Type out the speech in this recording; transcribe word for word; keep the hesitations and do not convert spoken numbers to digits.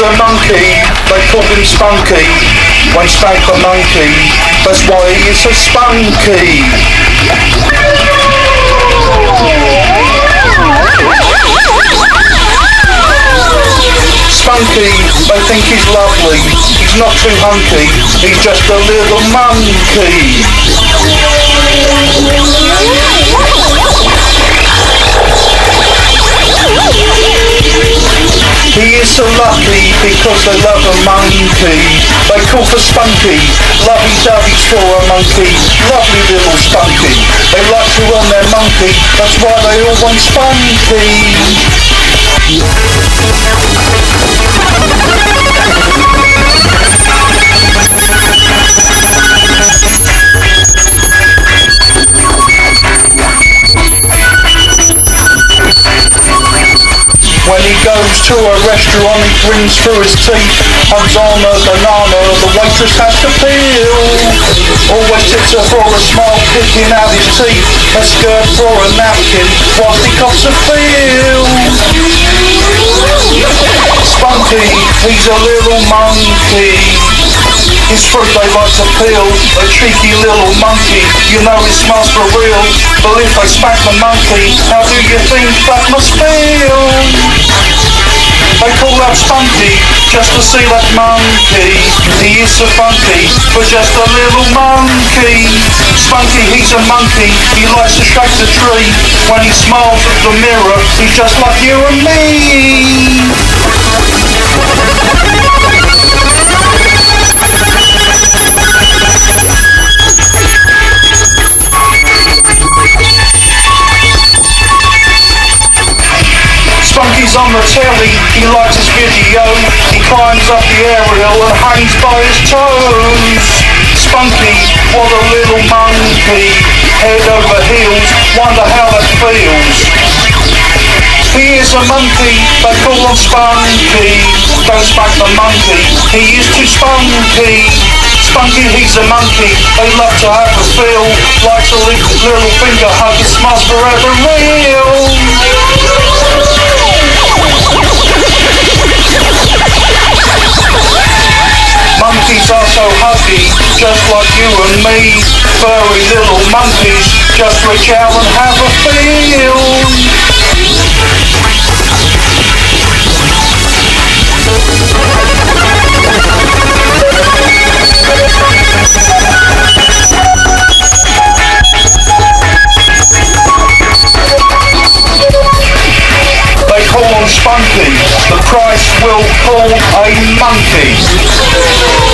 a monkey, they call him Spunky. Won't spank a monkey, that's why he is so spunky. Spunky, they think he's lovely, he's not too hunky, he's just a little monkey. He is so lucky because they love a monkey. They call for Spunky, lovey-dovey's for a monkey, lovely little Spunky. They like to run their monkey, that's why they all want Spunky. When he goes to a restaurant, he brings through his teeth, hugs on a banana, the waitress has to peel. Always tips her for a smile, picking out his teeth, a skirt for a napkin, whilst he cops a feel. Spunky, he's a little monkey. His fruit they like to peel, a cheeky little monkey, you know he smells for real. But if they spank the monkey, how do you think that must feel? They call out Spunky, just to see that monkey. He is so funky, but just a little monkey. Spunky, he's a monkey, he likes to shake the tree. When he smiles at the mirror, he's just like you and me. Spunky's on the telly, he likes his video. He climbs up the aerial and hangs by his toes. Spunky, what a little monkey, head over heels, wonder how that feels. He is a monkey, they call him Spunky. Don't spank the monkey, he is too spunky. Spunky, he's a monkey, they love to have a feel. Likes a little finger hug, it smiles forever real. Monkeys are so huggy, just like you and me. Furry little monkeys, just reach out and have a feel. They call him Spunky, the price will call a monkey.